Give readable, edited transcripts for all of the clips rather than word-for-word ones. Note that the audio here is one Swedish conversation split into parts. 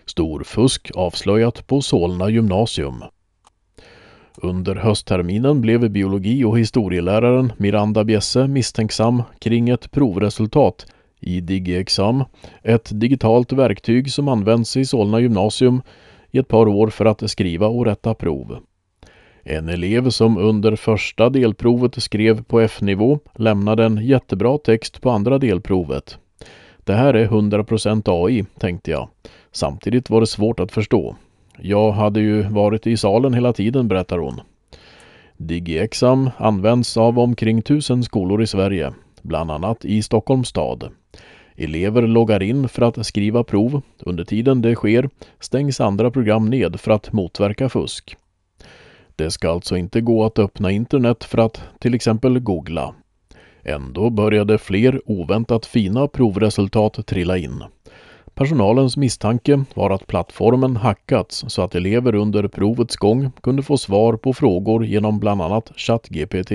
Storfusk avslöjat på Solna gymnasium. Under höstterminen blev biologi- och historieläraren Miranda Bjesse misstänksam kring ett provresultat i DigiExam, ett digitalt verktyg som används i Solna gymnasium i ett par år för att skriva och rätta prov. En elev som under första delprovet skrev på F-nivå lämnade en jättebra text på andra delprovet. Det här är 100% AI, tänkte jag. Samtidigt var det svårt att förstå. Jag hade ju varit i salen hela tiden, berättar hon. DigiExam används av omkring 1000 skolor i Sverige, bland annat i Stockholms stad. Elever loggar in för att skriva prov. Under tiden det sker stängs andra program ned för att motverka fusk. Det ska alltså inte gå att öppna internet för att till exempel googla. Ändå började fler oväntat fina provresultat trilla in. Personalens misstanke var att plattformen hackats så att elever under provets gång kunde få svar på frågor genom bland annat ChatGPT.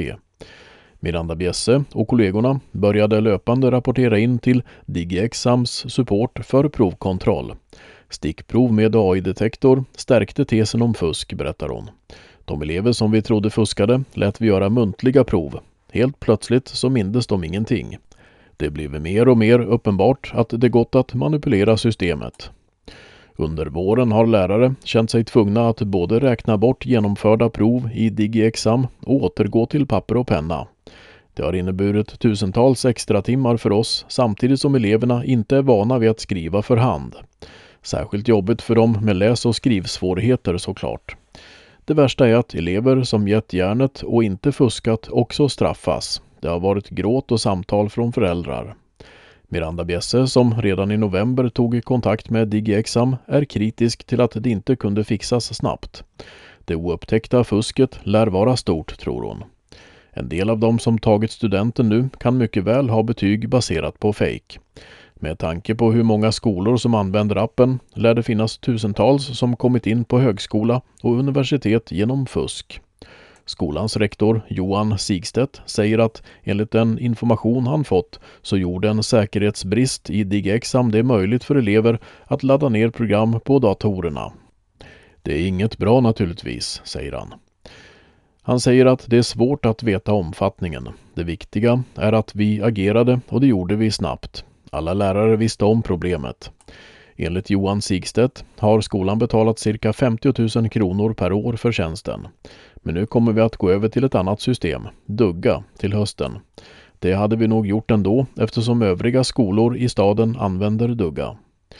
Miranda Bjesse och kollegorna började löpande rapportera in till DigiExams support för provkontroll. Stickprov med AI-detektor stärkte tesen om fusk, berättar hon. De elever som vi trodde fuskade lät vi göra muntliga prov. Helt plötsligt så mindes de ingenting. Det blev mer och mer uppenbart att det gått att manipulera systemet. Under våren har lärare känt sig tvungna att både räkna bort genomförda prov i DigiExam och återgå till papper och penna. Det har inneburit tusentals extra timmar för oss samtidigt som eleverna inte är vana vid att skriva för hand. Särskilt jobbigt för dem med läs- och skrivsvårigheter såklart. Det värsta är att elever som gett järnet och inte fuskat också straffas. Det har varit gråt och samtal från föräldrar. Miranda Bjesse, som redan i november tog kontakt med DigiExam, är kritisk till att det inte kunde fixas snabbt. Det oupptäckta fusket lär vara stort, tror hon. En del av dem som tagit studenten nu kan mycket väl ha betyg baserat på fake. Med tanke på hur många skolor som använder appen lär det finnas tusentals som kommit in på högskola och universitet genom fusk. Skolans rektor Johan Sigstedt säger att enligt den information han fått så gjorde en säkerhetsbrist i DigiExam det möjligt för elever att ladda ner program på datorerna. Det är inget bra naturligtvis, säger han. Han säger att det är svårt att veta omfattningen. Det viktiga är att vi agerade och det gjorde vi snabbt. Alla lärare visste om problemet. Enligt Johan Sigstedt har skolan betalat cirka 50 000 kronor per år för tjänsten. Men nu kommer vi att gå över till ett annat system, Dugga, till hösten. Det hade vi nog gjort ändå eftersom övriga skolor i staden använder Dugga.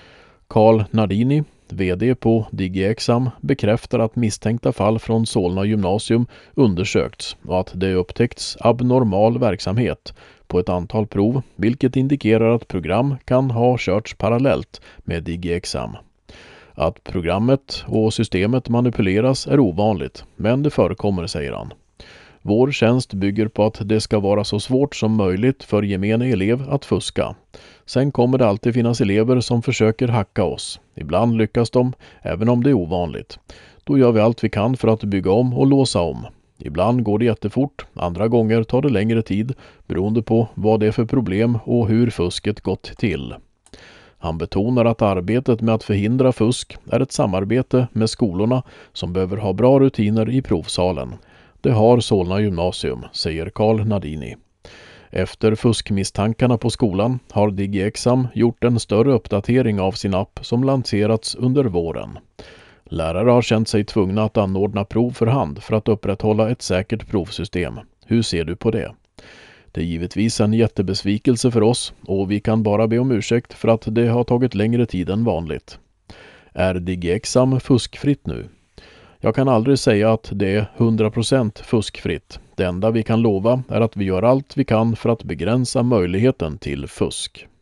Carl Nardini, vd på DigiExam, bekräftar att misstänkta fall från Solna gymnasium undersökts och att det upptäckts abnormal verksamhet på ett antal prov, vilket indikerar att program kan ha körts parallellt med DigiExam. Att programmet och systemet manipuleras är ovanligt, men det förekommer, säger han. Vår tjänst bygger på att det ska vara så svårt som möjligt för gemene elev att fuska. Sen kommer det alltid finnas elever som försöker hacka oss. Ibland lyckas de, även om det är ovanligt. Då gör vi allt vi kan för att bygga om och låsa om. Ibland går det jättefort, andra gånger tar det längre tid beroende på vad det är för problem och hur fusket gått till. Han betonar att arbetet med att förhindra fusk är ett samarbete med skolorna som behöver ha bra rutiner i provsalen. Det har Solna gymnasium, säger Carl Nardini. Efter fuskmisstankarna på skolan har DigiExam gjort en större uppdatering av sin app som lanserats under våren. Lärare har känt sig tvungna att anordna prov för hand för att upprätthålla ett säkert provsystem. Hur ser du på det? Det är givetvis en jättebesvikelse för oss och vi kan bara be om ursäkt för att det har tagit längre tid än vanligt. Är DigiExam fuskfritt nu? Jag kan aldrig säga att det är 100% fuskfritt. Det enda vi kan lova är att vi gör allt vi kan för att begränsa möjligheten till fusk.